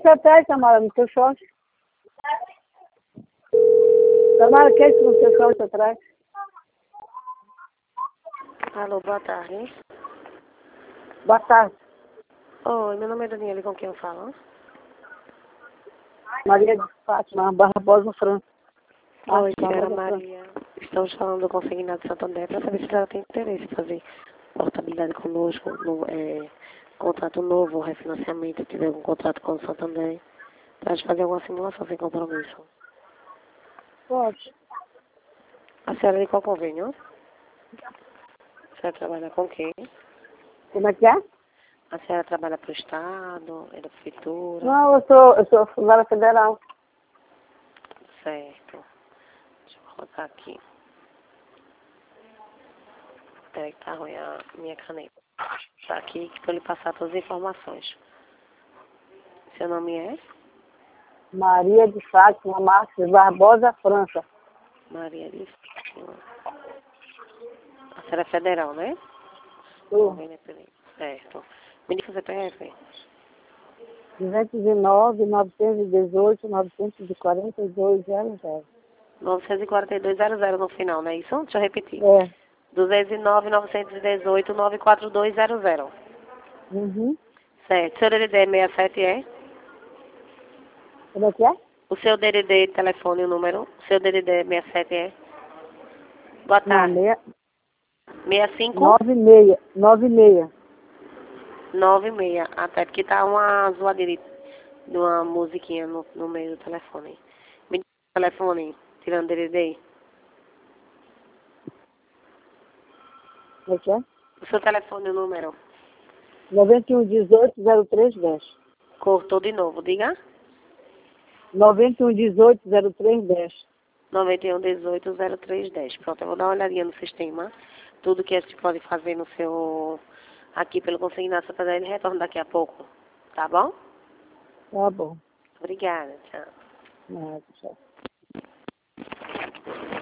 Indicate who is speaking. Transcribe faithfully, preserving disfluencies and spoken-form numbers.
Speaker 1: isso atrás, Tamara, no teu short? Tamara, que é isso no teu short atrás?
Speaker 2: Alô, boa tarde.
Speaker 1: Boa tarde.
Speaker 2: Oi, meu nome é Daniela, com quem eu falo?
Speaker 1: Maria de Fátima, Barbosa, França.
Speaker 2: Oi,
Speaker 1: Ah,
Speaker 2: senhora
Speaker 1: Barbosa,
Speaker 2: Maria. Estamos falando do Consignado de Santo André para saber se ela tem interesse em fazer portabilidade conosco, no, é, contrato novo, refinanciamento, se tiver algum contrato com o Santo André, para fazer alguma simulação sem compromisso.
Speaker 1: Pode.
Speaker 2: A senhora de qual convênio? A senhora trabalha com quem?
Speaker 1: Como é que é?
Speaker 2: A senhora trabalha para o Estado, é da Prefeitura?
Speaker 1: Não, eu sou, eu sou funcionária federal.
Speaker 2: Certo. Deixa eu colocar aqui. Peraí que tá ruim a minha caneta. Tá aqui para lhe passar todas as informações. Seu nome é?
Speaker 1: Maria de Fátima Marques Barbosa, França.
Speaker 2: Maria de Fátima. A senhora é federal, né?
Speaker 1: Sou.
Speaker 2: Certo. Me diga o C P F.
Speaker 1: duzentos e nove, novecentos e dezoito, novecentos e quarenta e dois, zero zero.
Speaker 2: novecentos e quarenta e dois zero zero no final, não é isso? Deixa eu repetir.
Speaker 1: É.
Speaker 2: duzentos e nove, novecentos e dezoito, novecentos e quarenta e dois zero zero.
Speaker 1: Uhum.
Speaker 2: Certo. Seu D D D é sessenta e sete, é?
Speaker 1: Como é que é?
Speaker 2: O seu D D D, telefone, o número. O seu D D D é sessenta e sete, é? Boa
Speaker 1: Não,
Speaker 2: tarde.
Speaker 1: meia,
Speaker 2: sessenta e cinco?
Speaker 1: nove meia, nove meia.
Speaker 2: nove e meia. Até porque tá uma zoadeira de uma musiquinha no, no meio do telefone. Me diga o telefone, tirando D D D.
Speaker 1: Como é que é?
Speaker 2: O seu telefone, o número.
Speaker 1: noventa e um, dezoito, zero três, dez.
Speaker 2: Cortou de novo, diga.
Speaker 1: noventa e um, dezoito, zero três, dez.
Speaker 2: noventa e um, dezoito, zero três, dez. Pronto, eu vou dar uma olhadinha no sistema. Tudo que a gente pode fazer no seu... Aqui pelo Consignado Santa André, ele retorna daqui a pouco. Tá bom?
Speaker 1: Tá bom.
Speaker 2: Obrigada, tchau.
Speaker 1: Nada, tchau.